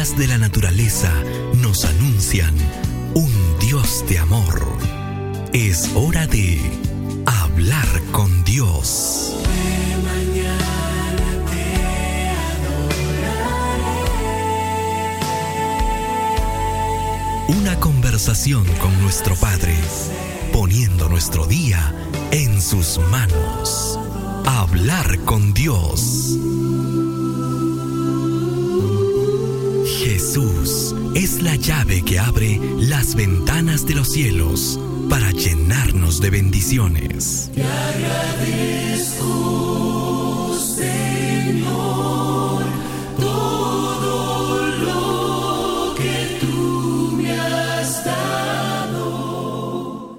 maravillas de la naturaleza nos anuncian un Dios de amor. Es hora de hablar con Dios. De mañana te adoraré. Una conversación con nuestro Padre, poniendo nuestro día en sus manos. Hablar con Dios. Jesús es la llave que abre las ventanas de los cielos para llenarnos de bendiciones. Te agradezco, Señor, todo lo que tú me has dado.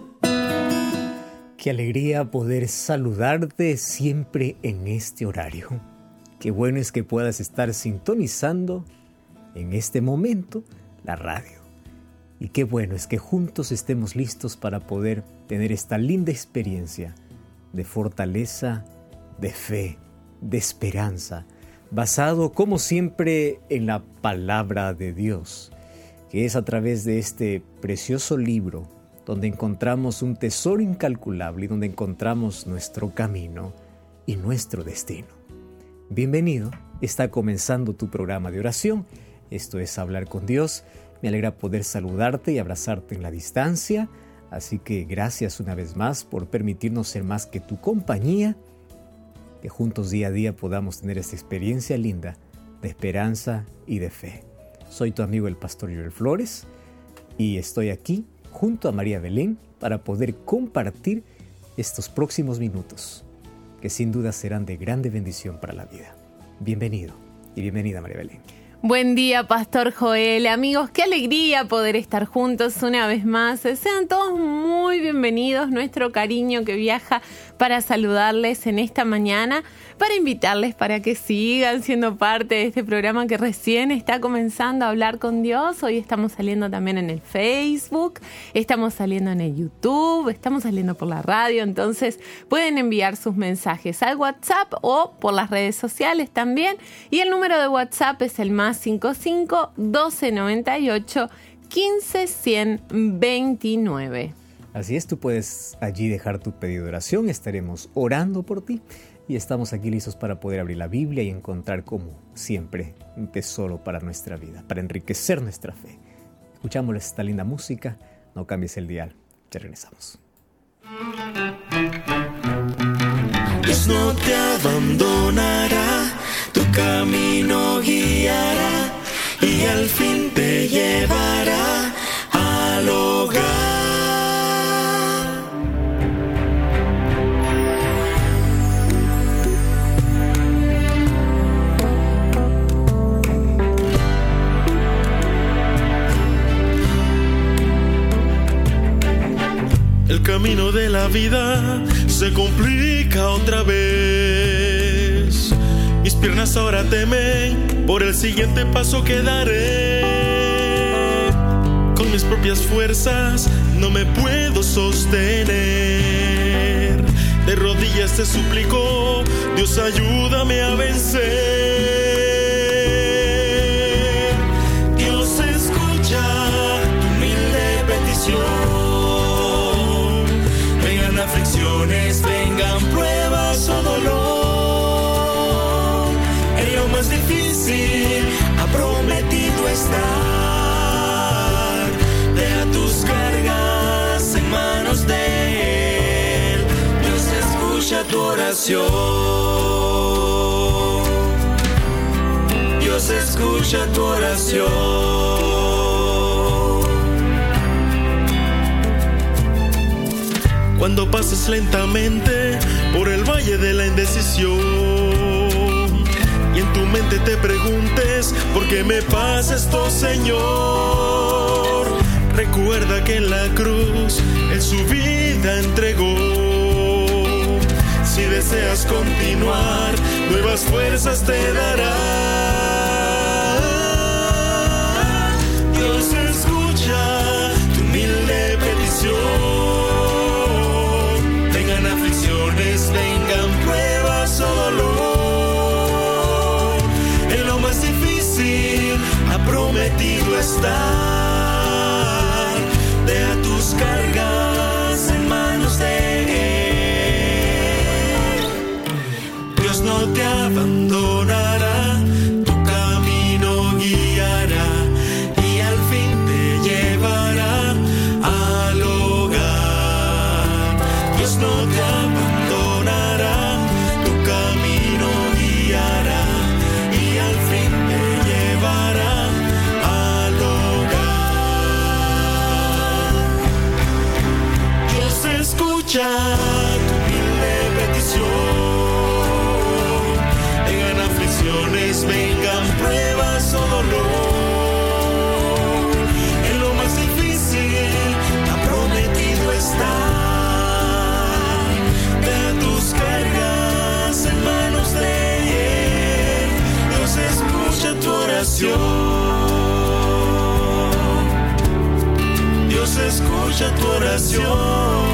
Qué alegría poder saludarte siempre en este horario. Qué bueno es que puedas estar sintonizando en este momento la radio. Y qué bueno es que juntos estemos listos para poder tener esta linda experiencia de fortaleza, de fe, de esperanza, basado como siempre en la palabra de Dios, que es a través de este precioso libro donde encontramos un tesoro incalculable y donde encontramos nuestro camino y nuestro destino. Bienvenido, está comenzando tu programa de oración. Esto es Hablar con Dios. Me alegra poder saludarte y abrazarte en la distancia. Así que gracias una vez más por permitirnos ser más que tu compañía. Que juntos día a día podamos tener esta experiencia linda de esperanza y de fe. Soy tu amigo el pastor Joel Flores y estoy aquí junto a María Belén para poder compartir estos próximos minutos que sin duda serán de grande bendición para la vida. Bienvenido y bienvenida, María Belén. Buen día, Pastor Joel. Amigos, qué alegría poder estar juntos una vez más. Sean todos muy bienvenidos. Nuestro cariño que viaja para saludarles en esta mañana, para invitarles para que sigan siendo parte de este programa que recién está comenzando a hablar con Dios. Hoy estamos saliendo también en el Facebook, estamos saliendo en el YouTube, estamos saliendo por la radio. Entonces pueden enviar sus mensajes al WhatsApp o por las redes sociales también. Y el número de WhatsApp es el más 55 1298 15 129. Así es, tú puedes allí dejar tu pedido de oración, estaremos orando por ti y estamos aquí listos para poder abrir la Biblia y encontrar, como siempre, un tesoro para nuestra vida, para enriquecer nuestra fe. Escuchamos esta linda música, no cambies el dial, ya regresamos. Dios no te abandonará, tu camino guiará y al fin te llevará al hogar. El camino de la vida se complica otra vez. Mis piernas ahora temen por el siguiente paso que daré. Con mis propias fuerzas no me puedo sostener. De rodillas te suplico, Dios, ayúdame a vencer. Dios escucha tu humilde petición. Vengan aflicciones, vengan pruebas o dolor. En lo más difícil ha prometido estar. Deja tus cargas en manos de Él. Dios escucha tu oración. Dios escucha tu oración. Cuando pases lentamente por el valle de la indecisión y en tu mente te preguntes ¿por qué me pasa esto, Señor? Recuerda que en la cruz Él su vida entregó. Si deseas continuar, nuevas fuerzas te dará. Dios escucha tu humilde petición. Vengan pruebas o dolor. En lo más difícil ha ha prometido estar. Deja tus cargas en manos de Él. Dios no te abandonará, tu camino guiará y al fin te llevará al hogar. Dios no te abandonará, tu camino guiará y al fin te llevará al hogar. Dios escucha tu humilde petición. Vengan aflicciones, vengan pruebas o dolor. En lo más difícil te ha prometido estar. Deja tus cargas en manos de Él. Dios escucha tu oración. Dios escucha tu oración.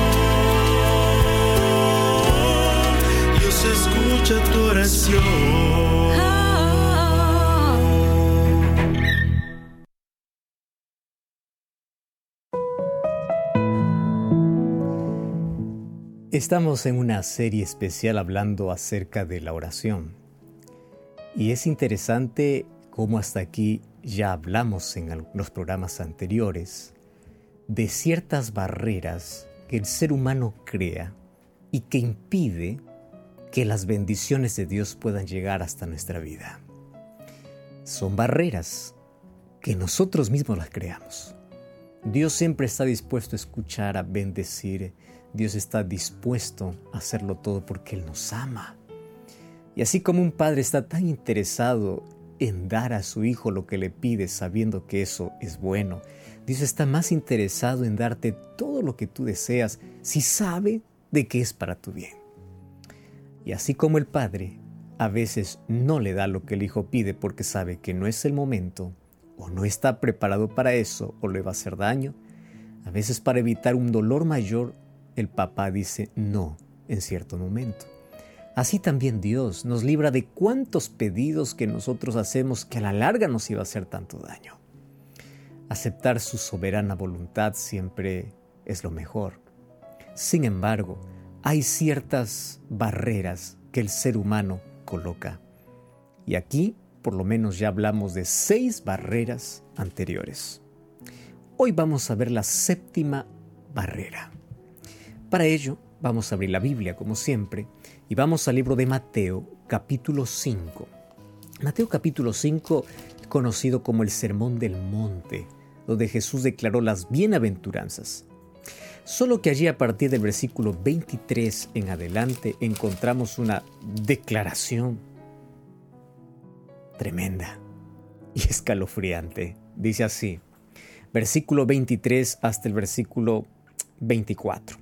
Dios escucha tu oración. Estamos en una serie especial hablando acerca de la oración. Y es interesante cómo hasta aquí ya hablamos en los programas anteriores de ciertas barreras que el ser humano crea y que impide que las bendiciones de Dios puedan llegar hasta nuestra vida. Son barreras que nosotros mismos las creamos. Dios siempre está dispuesto a escuchar, a bendecir. Dios está dispuesto a hacerlo todo porque Él nos ama. Y así como un padre está tan interesado en dar a su hijo lo que le pide sabiendo que eso es bueno, Dios está más interesado en darte todo lo que tú deseas si sabe de que es para tu bien. Y así como el padre a veces no le da lo que el hijo pide porque sabe que no es el momento o no está preparado para eso o le va a hacer daño, a veces para evitar un dolor mayor, el papá dice no en cierto momento. Así también Dios nos libra de cuántos pedidos que nosotros hacemos que a la larga nos iba a hacer tanto daño. Aceptar su soberana voluntad siempre es lo mejor. Sin embargo, hay ciertas barreras que el ser humano coloca. Y aquí, por lo menos, ya hablamos de 6 barreras anteriores. Hoy vamos a ver la 7ª barrera. Para ello, vamos a abrir la Biblia, como siempre, y vamos al libro de Mateo, capítulo 5. Mateo, capítulo 5, conocido como el Sermón del Monte, donde Jesús declaró las bienaventuranzas. Solo que allí, a partir del versículo 23 en adelante, encontramos una declaración tremenda y escalofriante. Dice así, versículo 23 hasta el versículo 24.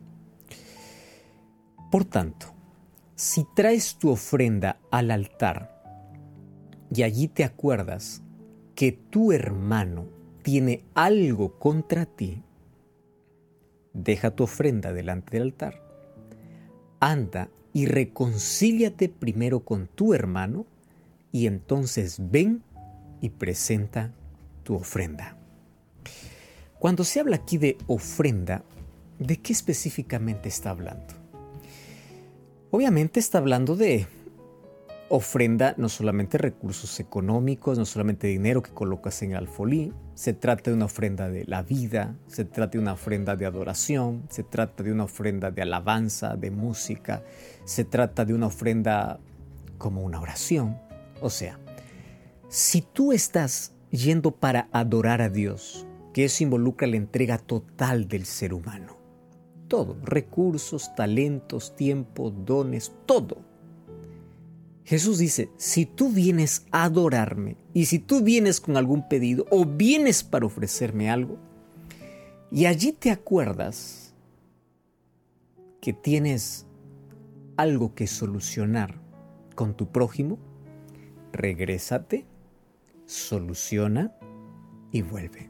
Por tanto, si traes tu ofrenda al altar y allí te acuerdas que tu hermano tiene algo contra ti, deja tu ofrenda delante del altar. Anda y reconcíliate primero con tu hermano y entonces ven y presenta tu ofrenda. Cuando se habla aquí de ofrenda, ¿de qué específicamente está hablando? Obviamente está hablando de ofrenda, no solamente recursos económicos, no solamente dinero que colocas en el alfolí. Se trata de una ofrenda de la vida, se trata de una ofrenda de adoración, se trata de una ofrenda de alabanza, de música, se trata de una ofrenda como una oración. O sea, si tú estás yendo para adorar a Dios, que eso involucra la entrega total del ser humano, todo, recursos, talentos, tiempo, dones, todo. Jesús dice, si tú vienes a adorarme y si tú vienes con algún pedido o vienes para ofrecerme algo y allí te acuerdas que tienes algo que solucionar con tu prójimo, regrésate, soluciona y vuelve.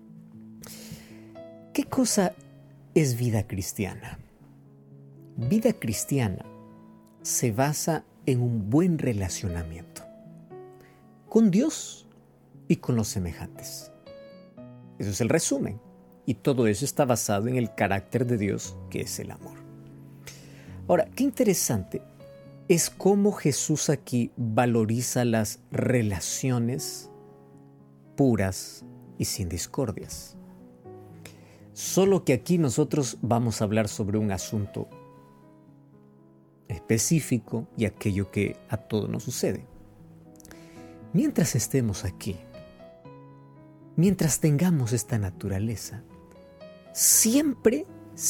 ¿Qué cosa es vida cristiana? Vida cristiana se basa en un buen relacionamiento con Dios y con los semejantes. Eso es el resumen. Y todo eso está basado en el carácter de Dios, que es el amor. Ahora, qué interesante es cómo Jesús aquí valoriza las relaciones puras y sin discordias. Solo que aquí nosotros vamos a hablar sobre un asunto específico y aquello que a todos nos sucede. Mientras estemos aquí, mientras tengamos esta naturaleza, siempre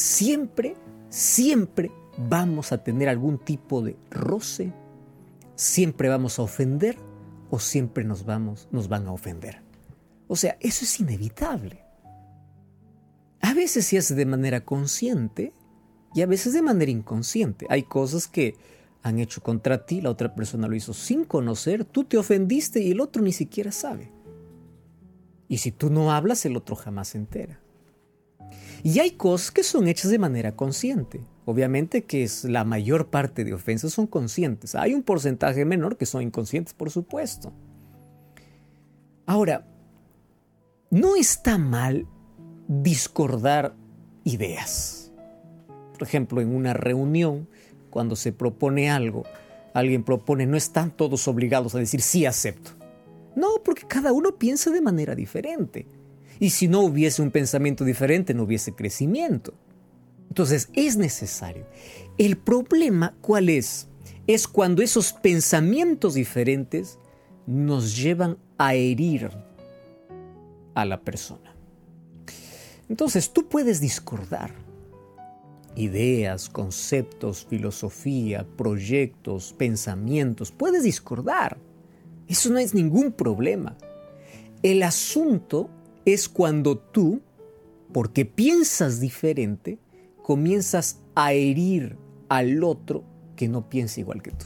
vamos a tener algún tipo de roce, siempre vamos a ofender o siempre nos van a ofender. O sea, eso es inevitable. A veces se hace de manera consciente y a veces de manera inconsciente. Hay cosas que han hecho contra ti, la otra persona lo hizo sin conocer, tú te ofendiste y el otro ni siquiera sabe. Y si tú no hablas, el otro jamás se entera. Y hay cosas que son hechas de manera consciente. Obviamente que la mayor parte de ofensas son conscientes. Hay un porcentaje menor que son inconscientes, por supuesto. Ahora, no está mal discordar ideas. Por ejemplo, en una reunión, cuando se propone algo, alguien propone, no están todos obligados a decir sí acepto. No, porque cada uno piensa de manera diferente. Y si no hubiese un pensamiento diferente, no hubiese crecimiento. Entonces, es necesario. El problema, ¿cuál es? Es cuando esos pensamientos diferentes nos llevan a herir a la persona. Entonces, tú puedes discordar ideas, conceptos, filosofía, proyectos, pensamientos. Puedes discordar. Eso no es ningún problema. El asunto es cuando tú, porque piensas diferente, comienzas a herir al otro que no piensa igual que tú.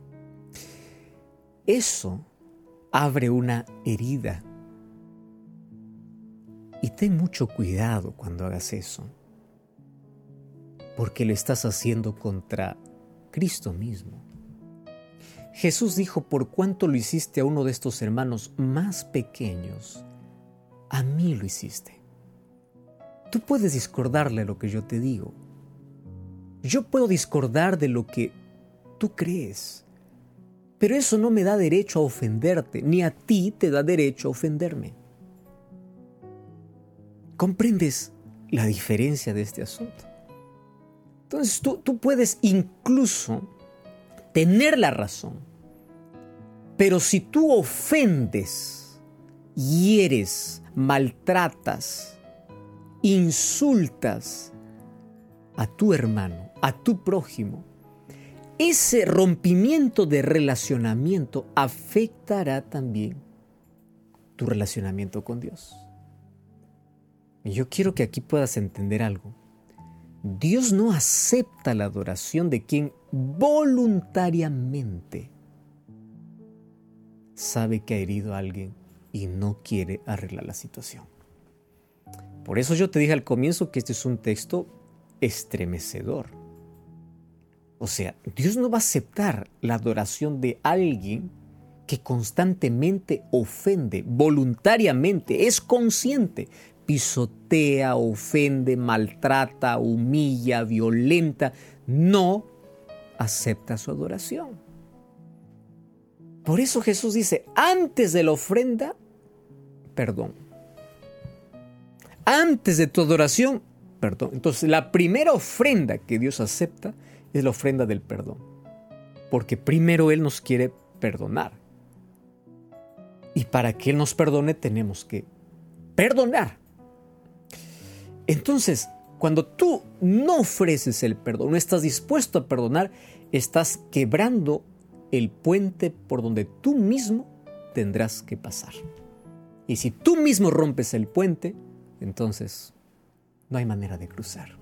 Eso abre una herida. Y ten mucho cuidado cuando hagas eso, porque lo estás haciendo contra Cristo mismo. Jesús dijo, por cuanto lo hiciste a uno de estos hermanos más pequeños, a mí lo hiciste. Tú puedes discordarle lo que yo te digo. Yo puedo discordar de lo que tú crees, pero eso no me da derecho a ofenderte, ni a ti te da derecho a ofenderme. ¿Comprendes la diferencia de este asunto? Entonces tú puedes incluso tener la razón, pero si tú ofendes, hieres, maltratas, insultas a tu hermano, a tu prójimo, ese rompimiento de relacionamiento afectará también tu relacionamiento con Dios. Y yo quiero que aquí puedas entender algo. Dios no acepta la adoración de quien voluntariamente sabe que ha herido a alguien y no quiere arreglar la situación. Por eso yo te dije al comienzo que este es un texto estremecedor. O sea, Dios no va a aceptar la adoración de alguien que constantemente ofende, voluntariamente, es consciente, pisotea, ofende, maltrata, humilla, violenta, no acepta su adoración. Por eso Jesús dice, antes de la ofrenda, perdón. Antes de tu adoración, perdón. Entonces, la primera ofrenda que Dios acepta es la ofrenda del perdón. Porque primero Él nos quiere perdonar. Y para que Él nos perdone, tenemos que perdonar. Entonces, cuando tú no ofreces el perdón, no estás dispuesto a perdonar, estás quebrando el puente por donde tú mismo tendrás que pasar. Y si tú mismo rompes el puente, entonces no hay manera de cruzar.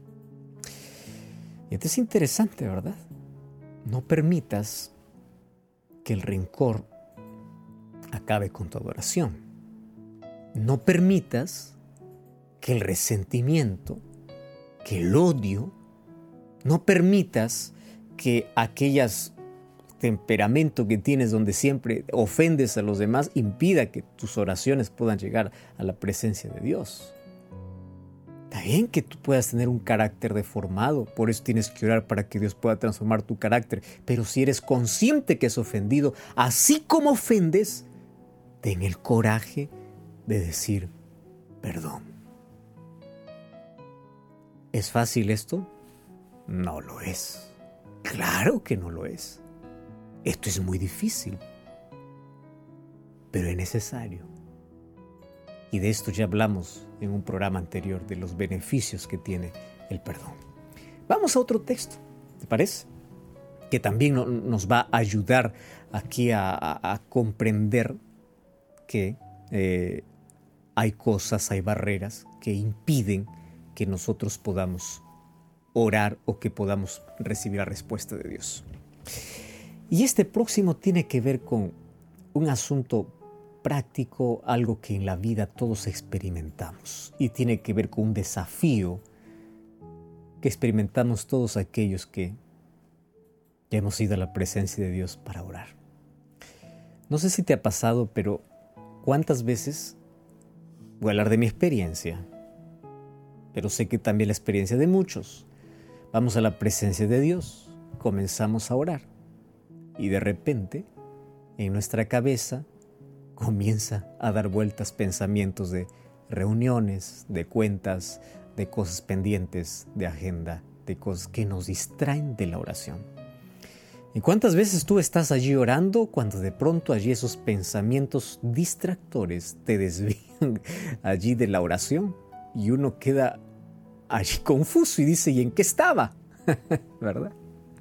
Y esto es interesante, ¿verdad? No permitas que el rencor acabe con tu adoración. No permitas que el resentimiento, que el odio, no permitas que aquellas temperamento que tienes donde siempre ofendes a los demás impida que tus oraciones puedan llegar a la presencia de Dios. Está bien que tú puedas tener un carácter deformado, por eso tienes que orar para que Dios pueda transformar tu carácter. Pero si eres consciente que has ofendido, así como ofendes, ten el coraje de decir perdón. ¿Es fácil esto? No lo es. Claro que no lo es. Esto es muy difícil, pero es necesario. Y de esto ya hablamos en un programa anterior, de los beneficios que tiene el perdón. Vamos a otro texto, ¿te parece? Que también nos va a ayudar aquí a comprender que hay cosas, hay barreras que impiden que nosotros podamos orar o que podamos recibir la respuesta de Dios. Y este próximo tiene que ver con un asunto práctico, algo que en la vida todos experimentamos, y tiene que ver con un desafío que experimentamos todos aquellos que ya hemos ido a la presencia de Dios para orar. No sé si te ha pasado, pero ¿cuántas veces? Voy a hablar de mi experiencia, pero sé que también la experiencia de muchos. Vamos a la presencia de Dios, comenzamos a orar y de repente en nuestra cabeza comienza a dar vueltas pensamientos de reuniones, de cuentas, de cosas pendientes, de agenda, de cosas que nos distraen de la oración. ¿Y cuántas veces tú estás allí orando cuando de pronto allí esos pensamientos distractores te desvían allí de la oración y uno queda allí confuso y dice, ¿y en qué estaba? ¿Verdad?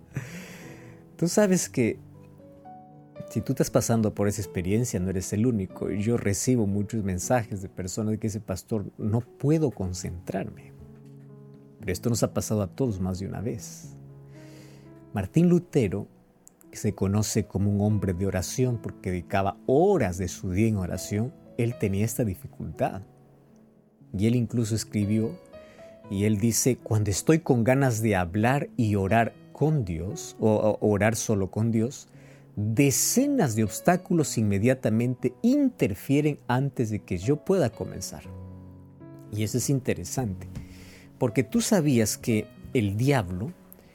Tú sabes que si tú estás pasando por esa experiencia, no eres el único. Yo recibo muchos mensajes de personas que dicen, pastor, no puedo concentrarme. Pero esto nos ha pasado a todos más de una vez. Martín Lutero, que se conoce como un hombre de oración porque dedicaba horas de su día en oración, él tenía esta dificultad. Y él incluso escribió, y él dice, cuando estoy con ganas de hablar y orar con Dios, o orar solo con Dios, decenas de obstáculos inmediatamente interfieren antes de que yo pueda comenzar. Y eso es interesante, porque tú sabías que el diablo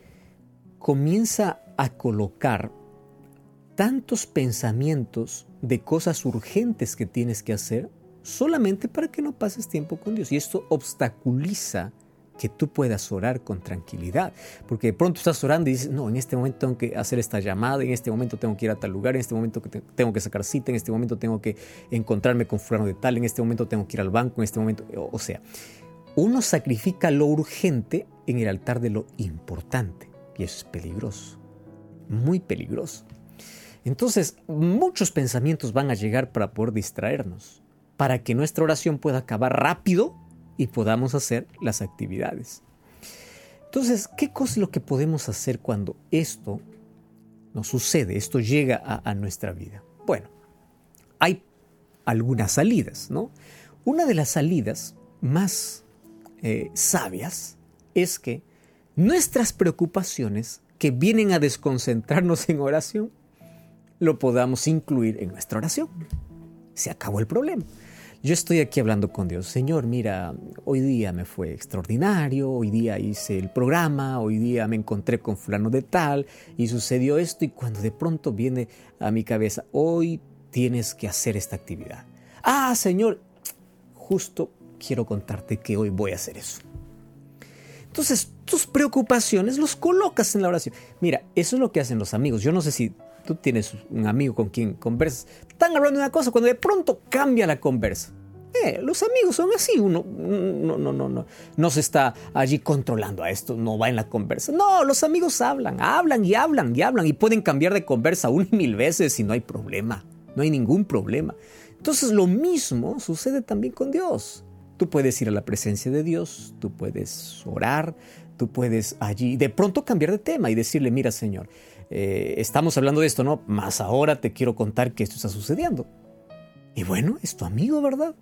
comienza a colocar tantos pensamientos de cosas urgentes que tienes que hacer solamente para que no pases tiempo con Dios. Y esto obstaculiza que tú puedas orar con tranquilidad, porque de pronto estás orando y dices, no, en este momento tengo que hacer esta llamada, en este momento tengo que ir a tal lugar, en este momento tengo que sacar cita, en este momento tengo que encontrarme con fulano de tal, en este momento tengo que ir al banco, en este momento, o sea, uno sacrifica lo urgente en el altar de lo importante, y eso es peligroso, muy peligroso. Entonces, muchos pensamientos van a llegar para poder distraernos, para que nuestra oración pueda acabar rápido y podamos hacer las actividades. Entonces, ¿qué cosa es lo que podemos hacer cuando esto nos sucede, esto llega a nuestra vida? Bueno, hay algunas salidas, ¿no? Una de las salidas más sabias es que nuestras preocupaciones que vienen a desconcentrarnos en oración, lo podamos incluir en nuestra oración. Se acabó el problema. Yo estoy aquí hablando con Dios. Señor, mira, hoy día me fue extraordinario, hoy día hice el programa, hoy día me encontré con fulano de tal y sucedió esto, y cuando de pronto viene a mi cabeza, hoy tienes que hacer esta actividad. Ah, Señor, justo quiero contarte que hoy voy a hacer eso. Entonces, tus preocupaciones los colocas en la oración. Mira, eso es lo que hacen los amigos. Yo no sé si tú tienes un amigo con quien conversas. Están hablando de una cosa cuando de pronto cambia la conversa. Los amigos son así. Uno no se está allí controlando a esto. No va en la conversa. No, los amigos hablan y pueden cambiar de conversa 1,000 veces y no hay problema. No hay ningún problema. Entonces lo mismo sucede también con Dios. Tú puedes ir a la presencia de Dios, tú puedes orar, tú puedes allí de pronto cambiar de tema y decirle, mira, Señor, estamos hablando de esto, ¿no? Más ahora te quiero contar que esto está sucediendo. Y bueno, es tu amigo, ¿verdad?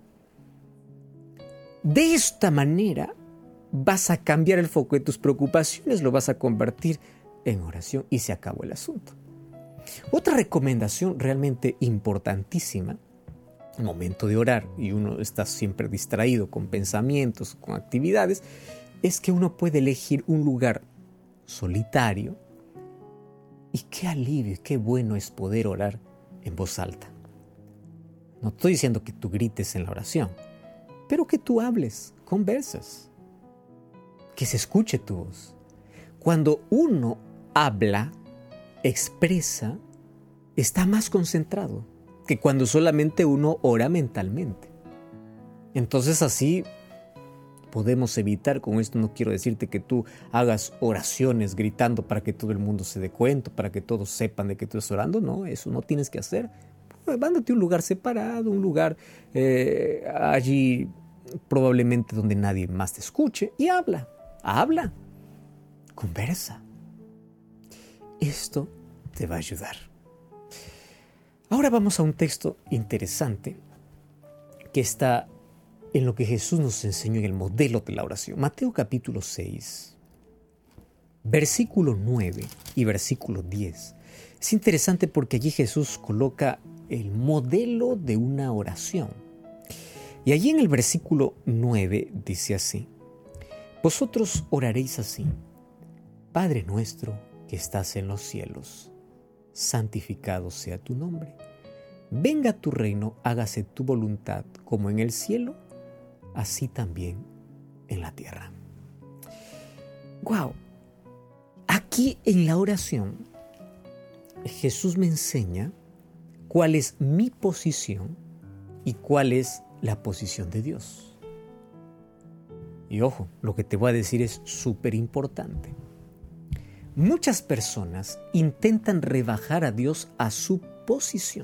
De esta manera vas a cambiar el foco de tus preocupaciones, lo vas a convertir en oración y se acabó el asunto. Otra recomendación realmente importantísima, el momento de orar, y uno está siempre distraído con pensamientos, con actividades, es que uno puede elegir un lugar solitario. Y qué alivio, qué bueno es poder orar en voz alta. No estoy diciendo que tú grites en la oración, pero que tú hables, conversas, que se escuche tu voz. Cuando uno habla, expresa, está más concentrado que cuando solamente uno ora mentalmente. Entonces así podemos evitar, con esto no quiero decirte que tú hagas oraciones gritando para que todo el mundo se dé cuenta, para que todos sepan de que tú estás orando. No, eso no tienes que hacer. Vándate a un lugar separado, un lugar allí probablemente donde nadie más te escuche y habla, conversa. Esto te va a ayudar. Ahora vamos a un texto interesante que está en lo que Jesús nos enseñó en el modelo de la oración. Mateo capítulo 6, versículo 9 y versículo 10. Es interesante porque allí Jesús coloca el modelo de una oración. Y allí en el versículo 9 dice así: vosotros oraréis así: Padre nuestro que estás en los cielos, santificado sea tu nombre. Venga tu reino, hágase tu voluntad, como en el cielo, así también en la tierra. ¡Wow! Aquí en la oración, Jesús me enseña cuál es mi posición y cuál es la posición de Dios. Y ojo, lo que te voy a decir es súper importante. Muchas personas intentan rebajar a Dios a su posición.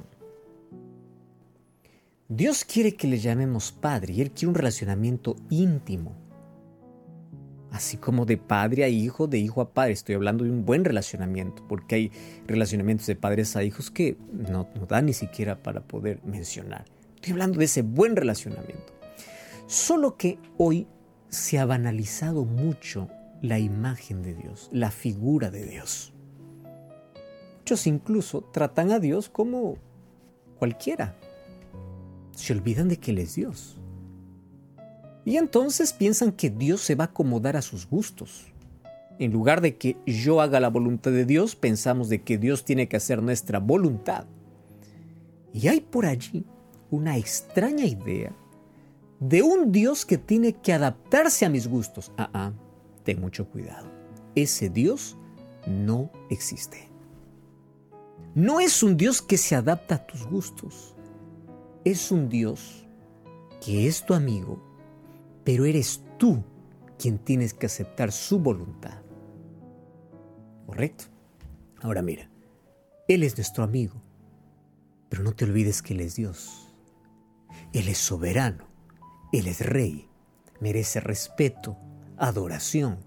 Dios quiere que le llamemos Padre y Él quiere un relacionamiento íntimo. Así como de padre a hijo, de hijo a padre. Estoy hablando de un buen relacionamiento, porque hay relacionamientos de padres a hijos que no da ni siquiera para poder mencionar. Estoy hablando de ese buen relacionamiento. Solo que hoy se ha banalizado mucho la imagen de Dios, la figura de Dios. Muchos incluso tratan a Dios como cualquiera. Se olvidan de que Él es Dios. Y entonces piensan que Dios se va a acomodar a sus gustos. En lugar de que yo haga la voluntad de Dios, pensamos de que Dios tiene que hacer nuestra voluntad. Y hay por allí una extraña idea de un Dios que tiene que adaptarse a mis gustos. Ten mucho cuidado. Ese Dios no existe. No es un Dios que se adapta a tus gustos. Es un Dios que es tu amigo, pero eres tú quien tienes que aceptar su voluntad. ¿Correcto? Ahora mira, Él es nuestro amigo, pero no te olvides que Él es Dios. Él es soberano, Él es rey, merece respeto, adoración,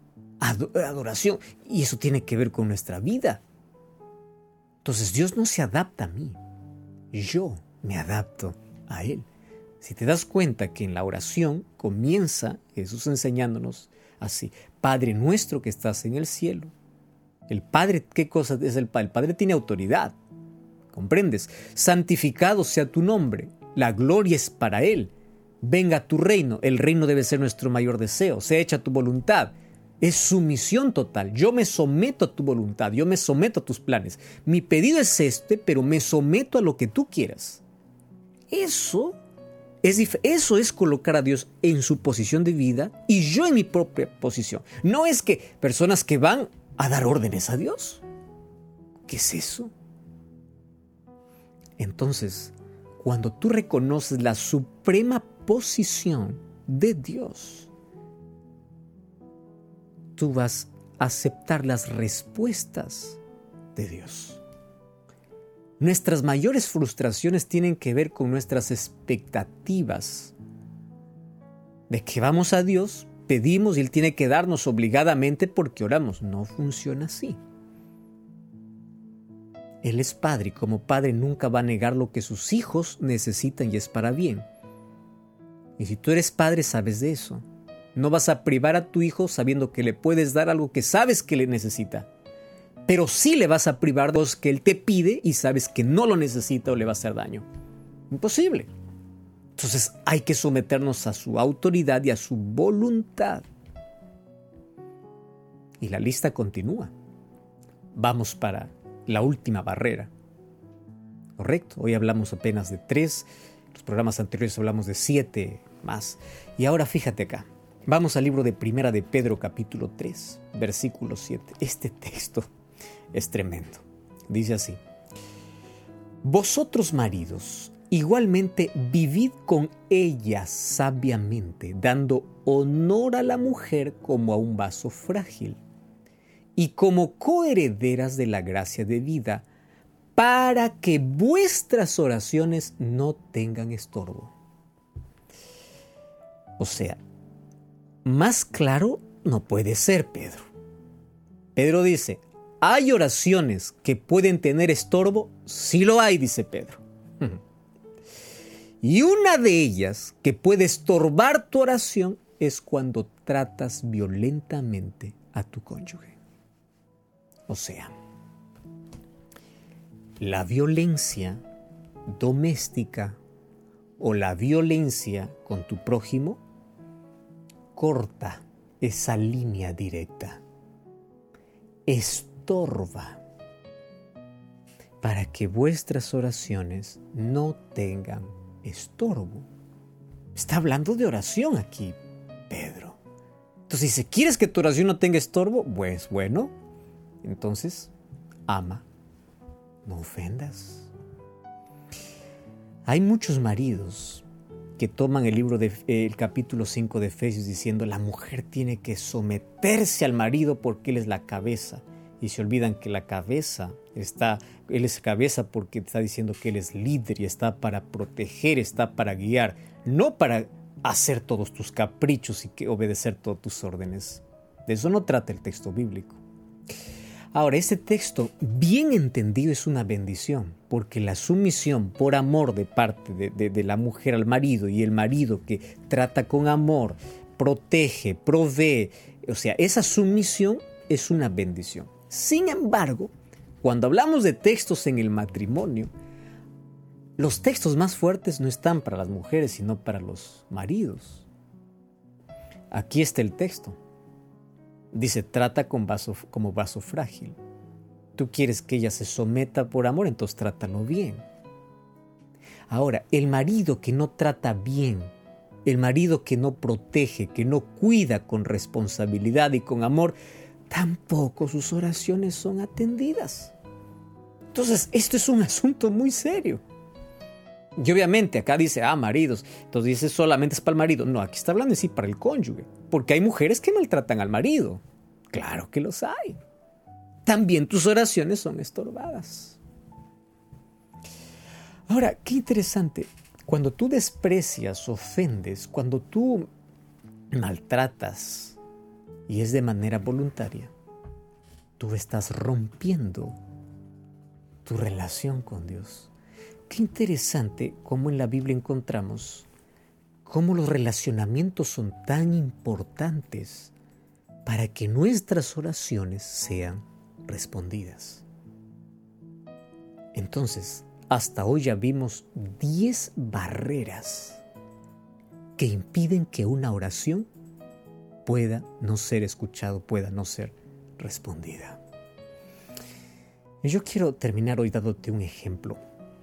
y eso tiene que ver con nuestra vida. Entonces Dios no se adapta a mí, yo me adapto a Él. Si te das cuenta que en la oración comienza Jesús enseñándonos así: Padre nuestro que estás en el cielo. El Padre, ¿qué cosa es el Padre? El Padre tiene autoridad, ¿comprendes? Santificado sea tu nombre, la gloria es para Él. Venga tu reino, el reino debe ser nuestro mayor deseo, sea hecha tu voluntad. Es sumisión total. Yo me someto a tu voluntad, yo me someto a tus planes. Mi pedido es pero me someto a lo que tú quieras. Eso es colocar a Dios en su posición de vida y yo en mi propia posición. No es que personas que van a dar órdenes a Dios. ¿Qué es eso? Entonces, cuando tú reconoces la suprema posición de Dios, tú vas a aceptar las respuestas de Dios. Nuestras mayores frustraciones tienen que ver con nuestras expectativas de que vamos a Dios, pedimos y Él tiene que darnos obligadamente porque oramos. No funciona así. Él es Padre y como Padre nunca va a negar lo que sus hijos necesitan y es para bien. Y si tú eres padre, sabes de eso. No vas a privar a tu hijo sabiendo que le puedes dar algo que sabes que le necesita. pero sí le vas a privar de los que Él te pide y sabes que no lo necesita o le va a hacer daño. Imposible. Entonces hay que someternos a su autoridad y a su voluntad. Y la lista continúa. Vamos para la última barrera. Correcto, hoy hablamos apenas de 3, los programas anteriores hablamos de 7 más. Y ahora fíjate acá, vamos al libro de Primera de Pedro capítulo 3, versículo 7. Este texto es tremendo. Dice así: vosotros maridos, igualmente vivid con ella sabiamente, dando honor a la mujer como a un vaso frágil, y como coherederas de la gracia de vida, para que vuestras oraciones no tengan estorbo. O sea, más claro no puede ser, Pedro. Pedro dice, ¿hay oraciones que pueden tener estorbo? Sí lo hay, dice Pedro. Y una de ellas que puede estorbar tu oración es cuando tratas violentamente a tu cónyuge. O sea, la violencia doméstica o la violencia con tu prójimo corta esa línea directa, estorba para que vuestras oraciones no tengan estorbo. Está hablando de oración aquí, Pedro. Entonces dice, ¿quieres que tu oración no tenga estorbo? Pues bueno, entonces ama. No ofendas. Hay muchos maridos que toman el capítulo 5 de Efesios diciendo la mujer tiene que someterse al marido porque él es la cabeza, y se olvidan que él es cabeza porque está diciendo que él es líder y está para proteger, está para guiar, no para hacer todos tus caprichos y que obedecer todas tus órdenes. De eso no trata el texto bíblico. Ahora, este texto, bien entendido, es una bendición, porque la sumisión por amor de parte de la mujer al marido y el marido que trata con amor, protege, provee, o sea, esa sumisión es una bendición. Sin embargo, cuando hablamos de textos en el matrimonio, los textos más fuertes no están para las mujeres, sino para los maridos. Aquí está el texto. Dice, trata como vaso frágil. Tú quieres que ella se someta por amor, entonces trátalo bien. Ahora, el marido que no trata bien, el marido que no protege, que no cuida con responsabilidad y con amor, tampoco sus oraciones son atendidas. Entonces, esto es un asunto muy serio. Y obviamente acá dice, maridos, entonces dice solamente es para el marido. No, aquí está hablando de sí para el cónyuge, porque hay mujeres que maltratan al marido. Claro que los hay. También tus oraciones son estorbadas. Ahora, qué interesante, cuando tú desprecias, ofendes, cuando tú maltratas y es de manera voluntaria, tú estás rompiendo tu relación con Dios. Qué interesante cómo en la Biblia encontramos cómo los relacionamientos son tan importantes para que nuestras oraciones sean respondidas. Entonces, hasta hoy ya vimos 10 barreras que impiden que una oración pueda no ser escuchada, pueda no ser respondida. Y yo quiero terminar hoy dándote un ejemplo.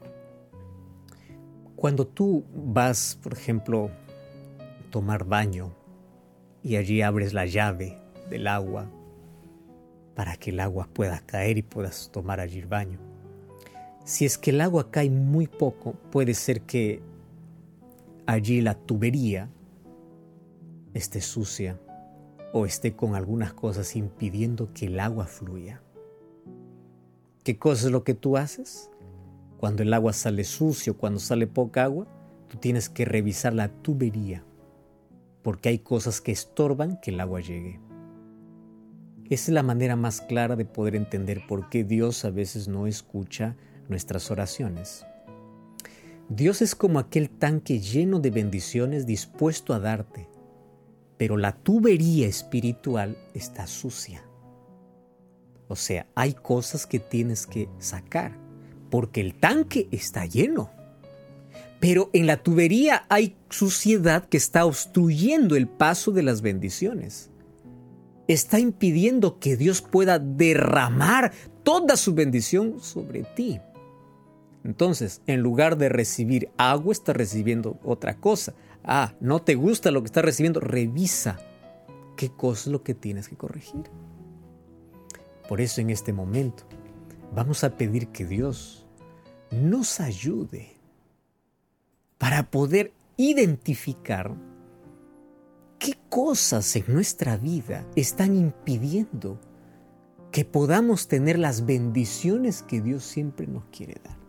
Cuando tú vas, por ejemplo, a tomar baño y allí abres la llave del agua para que el agua pueda caer y puedas tomar allí el baño. Si es que el agua cae muy poco, puede ser que allí la tubería esté sucia o esté con algunas cosas impidiendo que el agua fluya. ¿Qué cosa es lo que tú haces? Cuando el agua sale sucio, cuando sale poca agua, tú tienes que revisar la tubería, porque hay cosas que estorban que el agua llegue. Esa es la manera más clara de poder entender por qué Dios a veces no escucha nuestras oraciones. Dios es como aquel tanque lleno de bendiciones dispuesto a darte, pero la tubería espiritual está sucia. O sea, hay cosas que tienes que sacar porque el tanque está lleno. Pero en la tubería hay suciedad que está obstruyendo el paso de las bendiciones. Está impidiendo que Dios pueda derramar toda su bendición sobre ti. Entonces, en lugar de recibir agua, estás recibiendo otra cosa. ¿No te gusta lo que estás recibiendo? Revisa qué cosa es lo que tienes que corregir. Por eso en este momento vamos a pedir que Dios nos ayude para poder identificar qué cosas en nuestra vida están impidiendo que podamos tener las bendiciones que Dios siempre nos quiere dar.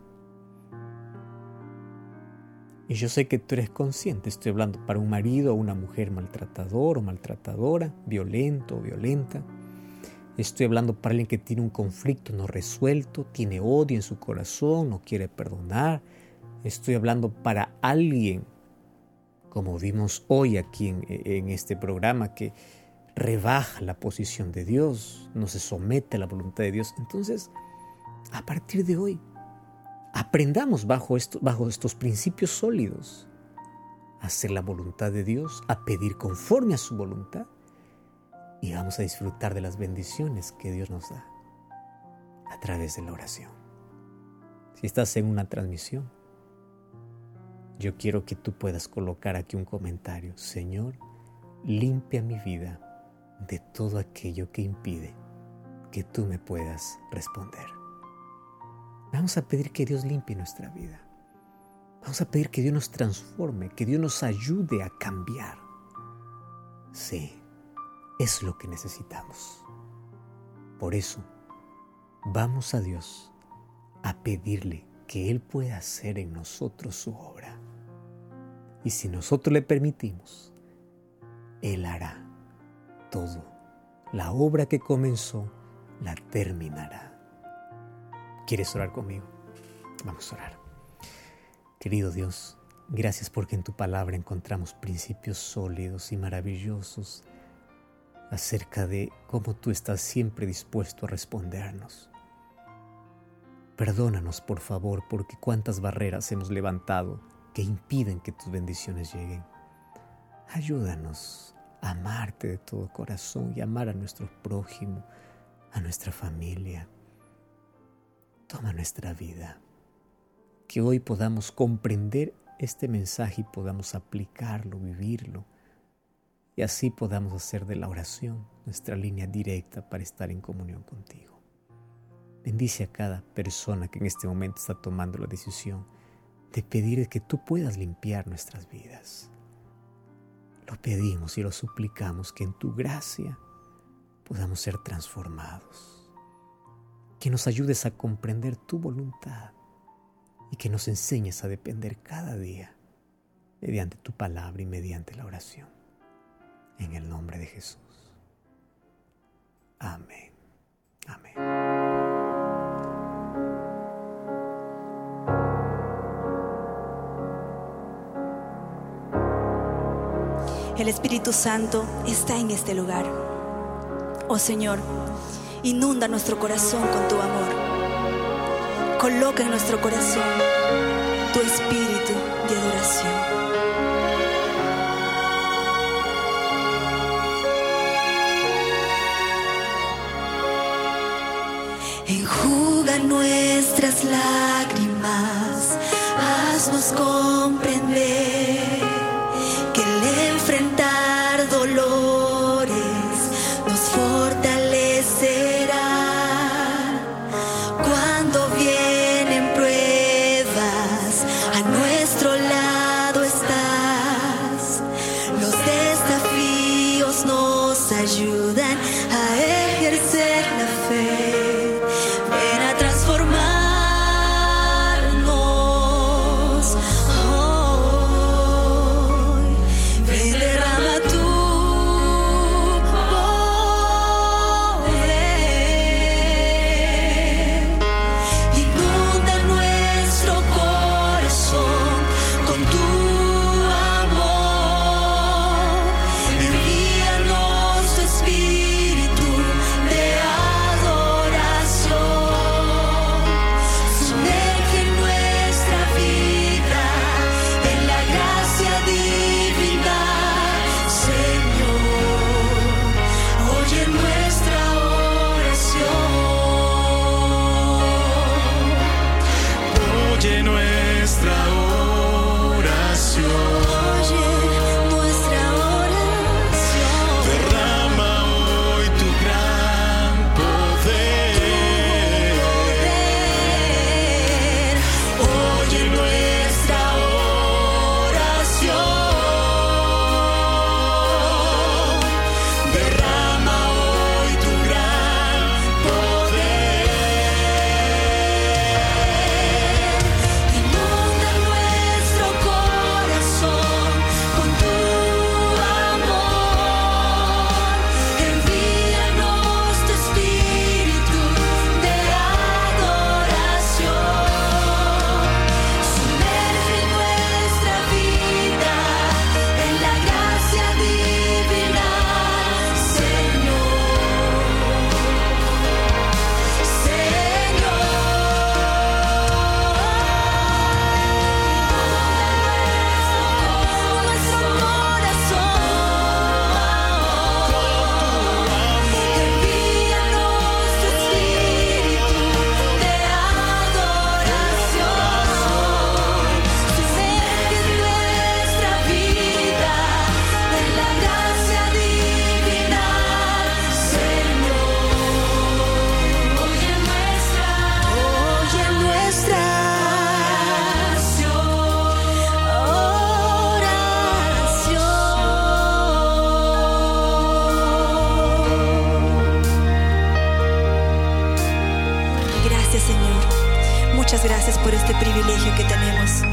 Y yo sé que tú eres consciente, estoy hablando para un marido o una mujer maltratador o maltratadora, violento o violenta. Estoy hablando para alguien que tiene un conflicto no resuelto, tiene odio en su corazón, no quiere perdonar. Estoy hablando para alguien, como vimos hoy aquí en este programa, que rebaja la posición de Dios, no se somete a la voluntad de Dios. Entonces, a partir de hoy, aprendamos bajo estos principios sólidos a hacer la voluntad de Dios, a pedir conforme a su voluntad, y vamos a disfrutar de las bendiciones que Dios nos da a través de la oración. Si estás en una transmisión, yo quiero que tú puedas colocar aquí un comentario: Señor, limpia mi vida de todo aquello que impide que tú me puedas responder. Vamos a pedir que Dios limpie nuestra vida. Vamos a pedir que Dios nos transforme, que Dios nos ayude a cambiar. Sí, es lo que necesitamos. Por eso, vamos a Dios a pedirle que Él pueda hacer en nosotros su obra. Y si nosotros le permitimos, Él hará todo. La obra que comenzó, la terminará. ¿Quieres orar conmigo? Vamos a orar. Querido Dios, gracias porque en tu palabra encontramos principios sólidos y maravillosos acerca de cómo tú estás siempre dispuesto a respondernos. Perdónanos, por favor, porque cuántas barreras hemos levantado que impiden que tus bendiciones lleguen. Ayúdanos a amarte de todo corazón y amar a nuestro prójimo, a nuestra familia. Toma nuestra vida, que hoy podamos comprender este mensaje y podamos aplicarlo, vivirlo, y así podamos hacer de la oración nuestra línea directa para estar en comunión contigo. Bendice a cada persona que en este momento está tomando la decisión de pedir que tú puedas limpiar nuestras vidas. Lo pedimos y lo suplicamos, que en tu gracia podamos ser transformados. Que nos ayudes a comprender tu voluntad y que nos enseñes a depender cada día mediante tu palabra y mediante la oración. En el nombre de Jesús. Amén. Amén. El Espíritu Santo está en este lugar. Oh Señor, inunda nuestro corazón con tu amor. Coloca en nuestro corazón tu espíritu de adoración. Enjuga nuestras lágrimas, haznos comprender que el enfrentar dolores nos fortalecerá. Cuando vienen pruebas, a nuestro lado estás. Los desafíos nos ayudan a ejercer la fe. Ven a transformarnos hoy. Ven derramando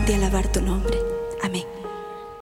de alabar tu nombre.